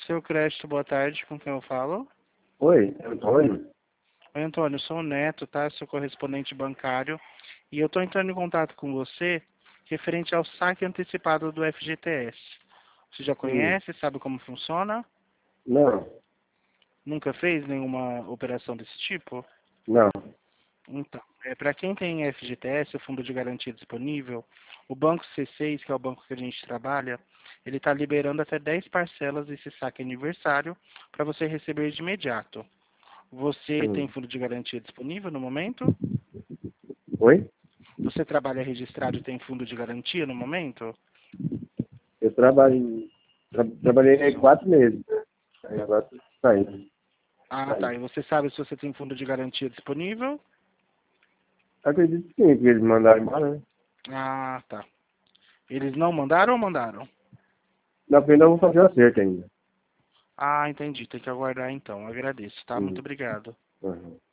Seu crédito, boa tarde, com quem eu falo? Oi, é Antônio? Oi, Antônio, eu sou o Neto, tá? Sou correspondente bancário e eu estou entrando em contato com você referente ao saque antecipado do FGTS. Você já Hum, conhece, sabe como funciona? não, Nunca fez nenhuma operação desse tipo? não. Então, para quem tem FGTS, o Fundo de Garantia Disponível, o Banco C6, que é o banco que a gente trabalha, ele está liberando até 10 parcelas desse saque aniversário para você receber de imediato. Você tem Hum. fundo de garantia disponível no momento? Oi? Você trabalha registrado e tem fundo de garantia no momento? Eu trabalhei aí 4 meses, né? Aí agora tô saindo. Ah, tá. Saí. E você sabe se você tem fundo de garantia disponível? Acredito que sim, porque eles mandaram embora, né? Ah, tá. Eles não mandaram ou mandaram? Na frente eu vou fazer o acerto ainda. Ah, entendi. Tem que aguardar então. Agradeço, tá? Muito Hum, obrigado. aham.